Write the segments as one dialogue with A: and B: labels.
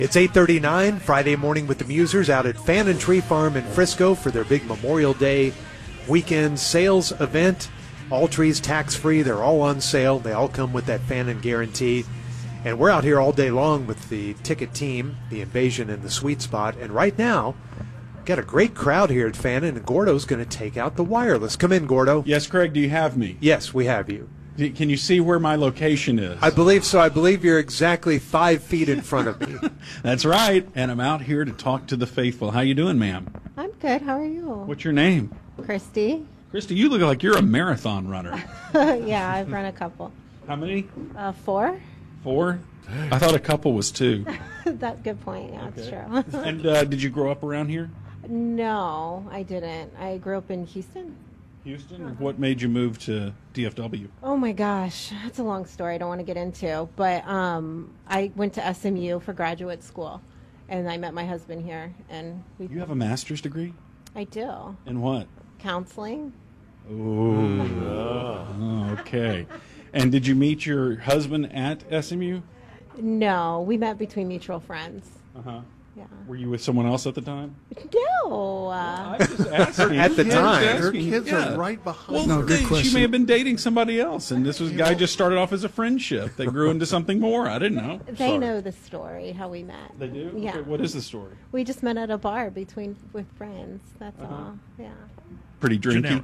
A: It's 8:39 Friday morning with the Musers out at Fannin Tree Farm in Frisco for their big Memorial Day weekend sales event. All trees tax-free. They're all on sale. They all come with that Fannin guarantee. And we're out here all day long with the ticket team, the Invasion and the Sweet Spot. And right now, got a great crowd here at Fannin, and Gordo's going to take out the wireless. Come in, Gordo.
B: Yes, Craig, do you have me?
A: Yes, we have you.
B: Can you see where my location is?
A: I believe so. I believe you're exactly 5 feet in front of me.
B: That's right. And I'm out here to talk to the faithful. How you doing, ma'am?
C: I'm good. How are you?
B: What's your name?
C: Christy.
B: Christy, you look like you're a marathon runner.
C: Yeah, I've run a couple.
B: How many?
C: 4.
B: 4? I thought a couple was 2.
C: That's a good point. Yeah,
B: Okay.
C: that's true.
B: And did you grow up around here?
C: No, I didn't. I grew up in Houston.
B: Houston? What made you move to DFW?
C: Oh my gosh, that's a long story I don't want to get into. But I went to SMU for graduate school, and I met my husband here. And
B: You have a master's degree?
C: I do.
B: In what?
C: Counseling.
B: Oh, okay. And did you meet your husband at SMU?
C: No, we met between mutual friends.
B: Uh-huh.
C: Yeah.
B: Were you with someone else at the time?
C: No.
B: I'm just asking.
A: At the time.
B: I'm just
D: Her
B: asking.
D: kids
B: Yeah.
D: are right behind.
B: Well,
E: No, good
B: she
E: question.
B: may have been dating somebody else, and this was guy just started off as a friendship. They grew into something more. I didn't know.
C: They know the story, how we met.
B: They do?
C: Yeah.
B: Okay, what is the story?
C: We just met at a bar with friends. That's
B: Uh-huh.
C: all. Yeah.
B: Pretty drinky.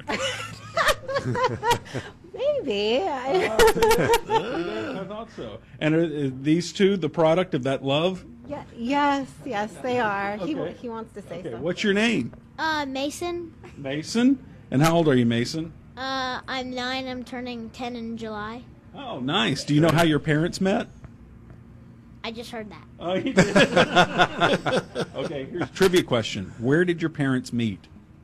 C: Maybe.
B: I thought so. And are these two the product of that love?
C: Yes, they are.
B: Okay.
C: He wants to say
B: Okay,
C: something.
B: what's your name?
F: Mason.
B: Mason? And how old are you, Mason?
F: I'm 9. I'm turning 10 in July.
B: Oh, nice. Do you know how your parents met?
F: I just heard that.
B: Oh, you did. Okay, here's a trivia question. Where did your parents meet?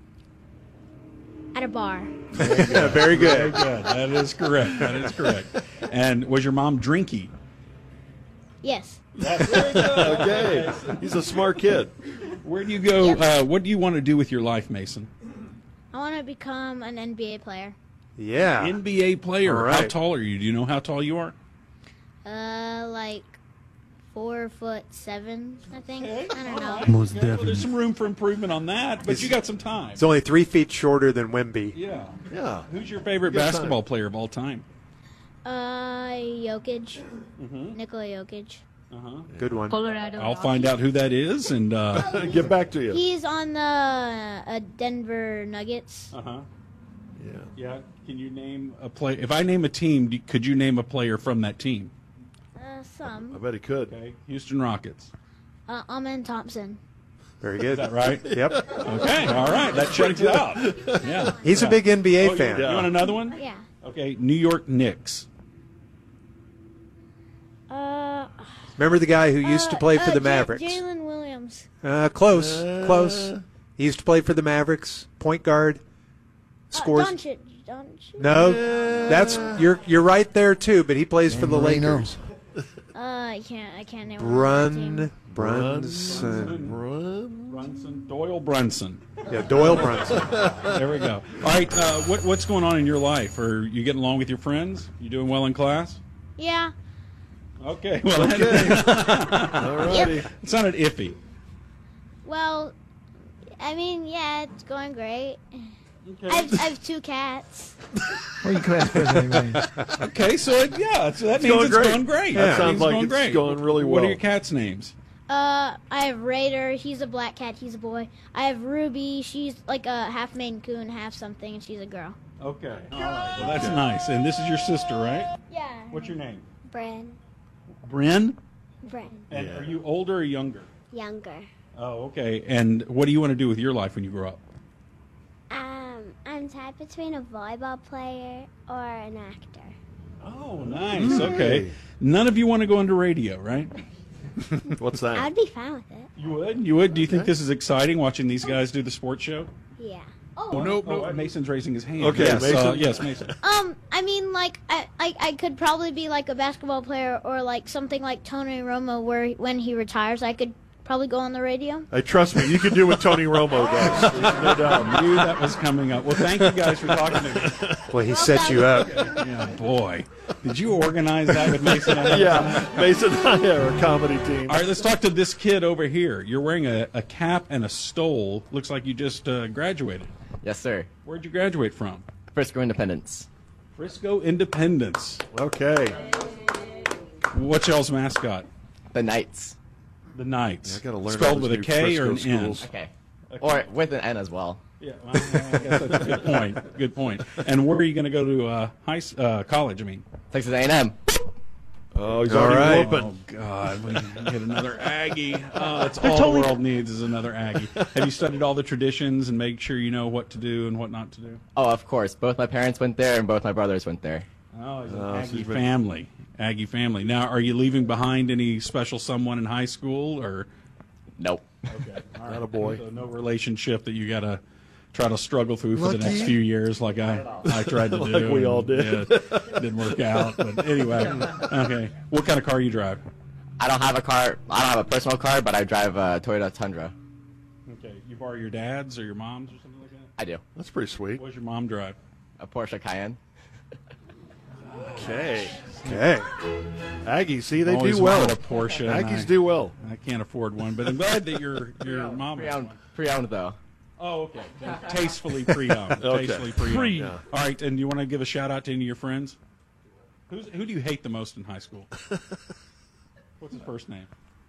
F: At a bar.
A: Yeah, very good.
B: Good. That is correct. That is correct. And was your mom drinky?
F: Yes.
D: Okay, he's a smart kid.
B: Where do you go? What do you want to do with your life, Mason?
F: I want to become an NBA player.
A: Yeah.
B: NBA player.
A: All
B: How
A: right.
B: tall are you? Do you know how tall you are?
F: Like 4'7", I think. I don't know.
E: Most
B: Well,
E: definitely.
B: there's some room for improvement on that, but you got some time.
A: It's only 3 feet shorter than Wemby.
B: Yeah.
D: Yeah.
B: Who's your favorite
D: Good time.
B: basketball player of all time?
F: Jokic. Nikola Jokic.
A: Good one.
G: Colorado.
B: I'll find out who that is, and
D: Get back to you.
F: He's on the Denver Nuggets.
B: uh-huh.
D: Yeah.
B: Yeah. Can you name a play? If I name a team, could you name a player from that team?
D: I
F: Some.
D: bet he could.
B: Okay. Houston Rockets.
F: Amen Thompson.
A: Very good.
B: Is that right?
A: Yep.
B: Okay. All right. That checks it out. Yeah.
A: He's a big NBA fan.
B: You want another one?
F: Yeah.
B: Okay. New York Knicks.
A: Remember the guy who used to play for the Mavericks?
F: Jalen Williams.
A: Close. Close. He used to play for the Mavericks. Point guard. Scores.
F: Doncic.
A: No, that's you're right there too. But he plays for the
E: Marino.
A: Lakers.
F: I can't name one.
A: Brunson.
B: Brunson. Doyle Brunson.
A: Yeah, Doyle Brunson.
B: There we go. All right. What's going on in your life? Are you getting along with your friends? You doing well in class?
F: Yeah.
B: Okay. Well,
D: All righty.
B: it sounded iffy.
F: Well, I mean, yeah, it's going great.
B: Okay.
F: I have 2 cats.
E: Or you class president, anyway.
B: Okay, so that means
D: going
B: it's
D: great.
B: going great.
D: That
B: That
D: sounds
B: means
D: like
B: going
D: it's
B: great.
D: going really
B: What are
D: well.
B: your cats' names?
F: I have Raider. He's a black cat. He's a boy. I have Ruby. She's like a half Maine Coon, half something, and she's a girl.
B: Okay. All right. Well, that's nice. And this is your sister, right?
F: Yeah.
B: What's your name?
F: Bren.
B: Bryn.
F: Bren.
B: And
D: Yeah.
B: are you older or younger?
F: Younger.
B: Oh, okay. And what do you want to do with your life when you grow up?
F: I'm tied between a volleyball player or an actor.
B: Oh, nice. Okay. None of you want to go into radio, right?
D: What's that?
F: I'd be fine with it.
B: You would? You would? Do you think this is exciting, watching these guys do the sports show?
F: Yeah.
D: Oh, nope.
B: Oh, Mason's raising his hand.
D: Okay,
B: yes,
D: Mason.
B: yes, Mason.
F: I mean, like, I could probably be like a basketball player or like something like Tony Romo, where when he retires, I could Probably go on the radio.
D: Hey, trust me, you can do what Tony Romo does. There's no doubt.
B: I knew that was coming up. Well, thank you guys for talking to me.
A: Well, he set you up.
B: Yeah, boy. Did you organize that with Mason?
D: Yeah, Mason and I are a comedy team.
B: All right, let's talk to this kid over here. You're wearing a cap and a stole. Looks like you just graduated.
G: Yes, sir.
B: Where'd you graduate from?
G: Frisco Independence.
B: Frisco Independence.
D: Okay.
B: What's y'all's mascot?
G: The Knights.
B: The Knights.
D: Yeah, I gotta learn all
B: Spelled
D: these
B: with a
D: new
B: K or an
D: Frisco
B: N?
D: schools.
G: Okay. Or with an N as well.
B: Yeah, well, I guess that's a good point. Good point. And where are you going to go to college? I mean,
G: Texas A&M.
D: Oh, he's
A: All
D: already
A: right.
D: whooping.
B: oh God, we get another Aggie. That's all the world needs is another Aggie. Have you studied all the traditions and make sure you know what to do and what not to do?
G: Oh, of course. Both my parents went there and both my brothers went there.
B: Oh, it's an
D: so
B: Aggie
D: he's been-
B: family. Aggie family. Now, are you leaving behind any special someone in high school or?
G: Nope.
B: Okay, all right.
D: Not a boy.
B: So no relationship that you got to try to struggle through for the next few years, like I tried to do.
D: Like we all did.
B: Yeah, didn't work out, but anyway. Okay, what kind of car you drive?
G: I don't have a car. I don't have a personal car, but I drive a Toyota Tundra.
B: Okay, you borrow your dad's or your mom's or something like that.
G: I do.
D: That's pretty sweet.
B: What does your mom drive?
G: A Porsche Cayenne.
D: Okay.
A: Okay.
D: Aggies, see, they
B: Always
D: do well.
B: wanted a Porsche. and
D: Aggies do well.
B: I can't afford one, but I'm glad that your mom has
G: Pre-owned,
B: one.
G: pre-owned though.
B: Oh, okay. Tastefully pre-owned.
D: Okay.
B: Tastefully pre-owned.
D: Yeah.
B: All right, and you want to give a shout out to any of your friends? Who do you hate the most in high school? What's his first name?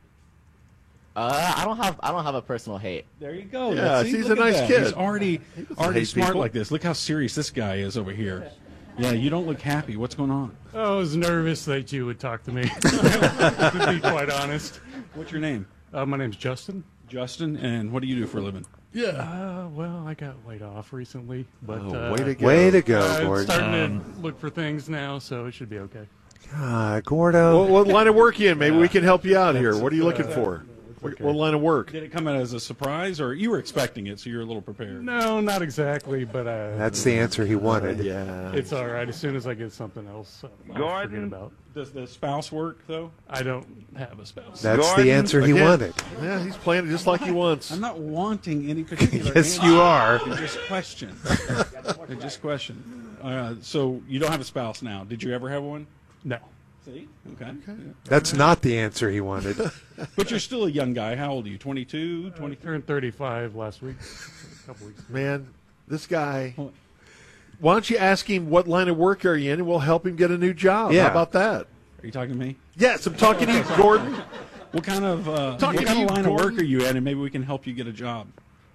G: I don't have a personal hate.
B: There you go.
D: Yeah,
B: See,
D: he's
B: look
D: a
B: at
D: nice
B: that.
D: kid.
B: He's already
D: hate
B: smart
D: people.
B: like this. Look how serious this guy is over here. Yeah, you don't look happy. What's going on?
H: I was nervous that you would talk to me, to be quite honest.
B: What's your name?
H: My name's Justin.
B: Justin, and what do you do for a living?
H: Well, I got laid off recently, but
D: Oh, way to go.
A: Way to go,
H: I'm
A: Gordon.
H: starting to look for things now, so it should be okay.
A: Gordo.
D: What line of work you in? Maybe we can help you out here. What are you looking for? What line of work?
B: Did it come in as a surprise, or you were expecting it, so you're a little prepared?
H: No, not exactly, but
A: That's the answer he wanted.
D: Yeah.
H: it's all right. As soon as I get something else, I'll forget about.
B: Does the spouse work, though?
H: I don't have a spouse.
A: That's the answer he
D: Again.
A: wanted.
D: Yeah, he's playing it just like he wants.
B: I'm not wanting any particular
A: Yes,
B: answer.
A: you are.
B: I just question. I just question. So you don't have a spouse now. Did you ever have one?
H: No.
B: See? Okay.
A: That's not the answer he wanted.
B: But you're still a young guy. How old are you? 22, 23?
H: Turned 35 last week, a couple weeks ago.
D: Man, this guy. Why don't you ask him what line of work are you in, and we'll help him get a new job?
A: Yeah.
D: How about that?
B: Are you talking to me?
D: Yes, I'm talking to you, Gordon.
B: What kind of
D: Talking to you,
B: line of work
D: Gordon.
B: are you in, and maybe we can help you get a job?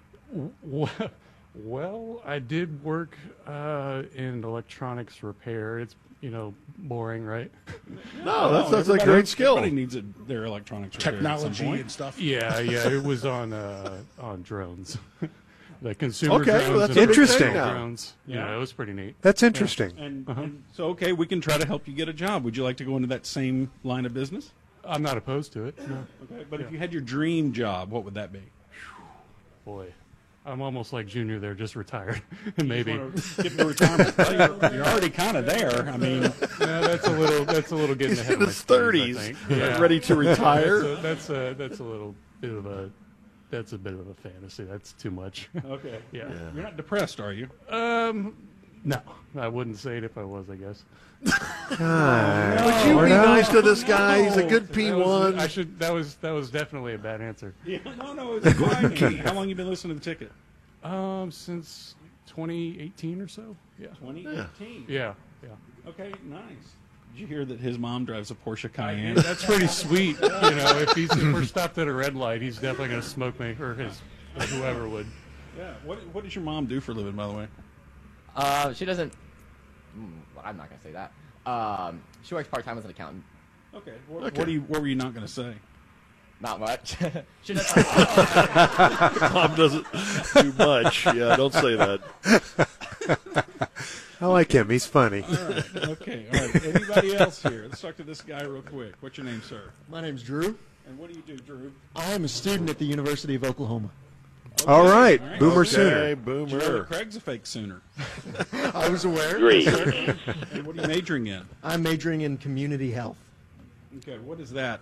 H: Well, I did work in electronics repair. It's, boring, right?
D: No, that's a
B: Everybody-
D: great skill.
B: Everybody needs their electronics repaired at some point.
I: stuff.
H: Yeah, it was on drones. The consumer
D: Okay,
H: drones.
D: well, that's
H: and
A: a big
H: personal
A: thing now.
H: drones. Yeah, it was pretty neat.
A: That's interesting.
B: And so, okay, we can try to help you get a job. Would you like to go into that same line of business?
H: I'm not opposed to it. No.
B: Okay, but if you had your dream job, what would that be?
H: Boy, I'm almost like Junior there, just retired. Maybe.
B: Skip the retirement. Well, you're already kind of there. I mean,
H: No, that's a little getting
D: He's
H: ahead
D: in
H: of
D: his
H: my
D: 30s,
H: skis, I think.
D: ready to retire.
H: That's a little bit of a fantasy. That's too much.
B: okay.
H: Yeah.
B: You're not depressed, are you?
H: No, I wouldn't say it if I was, I guess.
D: Would you be nice to this guy? He's a good P1.
H: That was definitely a bad answer.
B: Yeah, no, it's fine. How long you been listening to the ticket?
H: Since 2018 or so. Yeah.
B: 2018.
H: Yeah.
B: Okay, nice. Did you hear that his mom drives a Porsche Cayenne?
H: That's pretty sweet. If we're stopped at a red light, he's definitely going to smoke me, or whoever would.
B: Yeah. What does your mom do for a living, by the way?
G: She doesn't. I'm not gonna say that. She works part time as an accountant.
B: Okay. What were you not going to say?
G: Not much. She does.
D: Mom doesn't do much. Yeah, don't say that.
A: I like him. He's funny.
B: All right. Anybody else here? Let's talk to this guy real quick. What's your name, sir?
I: My name's Drew.
B: And what do you do, Drew?
I: I am a student at the University of Oklahoma.
A: All right. Boomer
D: Okay,
A: Sooner.
B: Did you know
D: Boomer.
B: that Craig's a fake Sooner?
I: I was aware.
B: And what are you majoring in?
I: I'm majoring in community health.
B: Okay, what is that?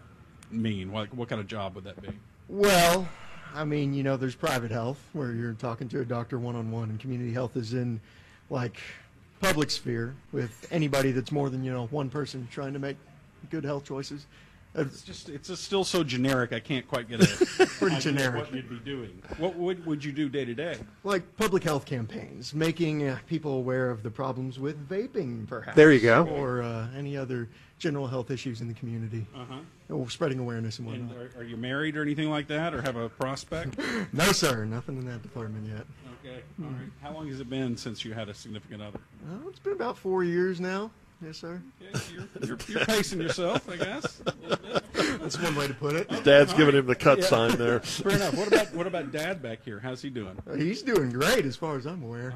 B: mean? What kind of job would that be?
I: Well, I mean, there's private health where you're talking to a doctor one-on-one, and community health is in, like, public sphere with anybody that's more than, one person trying to make good health choices.
B: It's just still so generic. I can't quite get a
I: Pretty
B: idea
I: generic.
B: What you'd be doing? What would you do day to day?
I: Like public health campaigns, making people aware of the problems with vaping, perhaps.
A: There you go.
I: Or any other general health issues in the community. Or spreading awareness and
B: And
I: whatnot.
B: are you married or anything like that, or have a prospect?
I: No, sir. Nothing in that department yet.
B: Okay, all right. How long has it been since you had a significant other?
I: It's been about 4 years now. Yes, sir.
B: Okay, you're pacing yourself, I guess. A little bit.
I: That's one way to put it.
D: Dad's giving him the cut sign there.
B: Fair enough. What about Dad back here? How's he doing?
I: He's doing great as far as I'm aware.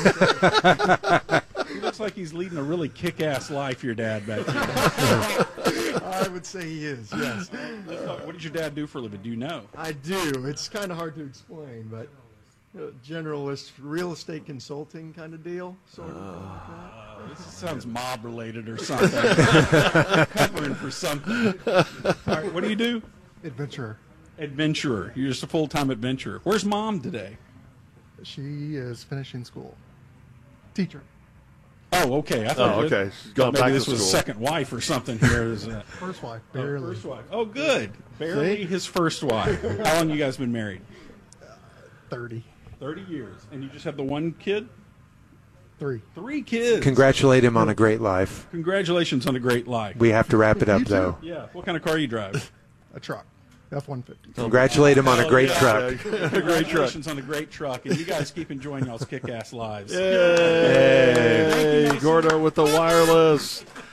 B: He looks like he's leading a really kick-ass life, your dad back here.
I: I would say he is, yes.
B: What did your dad do for a living? Do you know?
I: I do. It's kind of hard to explain, but generalist real estate consulting kind of deal, sort of.
B: This sounds mob-related or something. Covering for something. All right, what do you do?
J: Adventurer.
B: Adventurer. You're just a full-time adventurer. Where's Mom today?
J: She is finishing school. Teacher.
B: Oh, okay. I thought
D: okay. She's gone
B: maybe
D: back
B: this
D: to
B: was
D: school.
B: second wife or something here.
J: First wife. Barely.
B: First wife. Oh, good. Barely his first wife. How long you guys been married?
J: 30.
B: 30 years. And you just have the one kid?
J: 3.
B: 3 kids.
A: Congratulate him on a great life.
B: Congratulations on a great life.
A: We have to wrap it up,
J: You too.
A: though.
B: Yeah. What kind of car you drive?
J: A truck. F-150.
A: Congratulate him on a great truck.
B: Congratulations on a great truck. And you guys keep enjoying y'all's kick-ass lives.
D: Yay! Gordo with the wireless.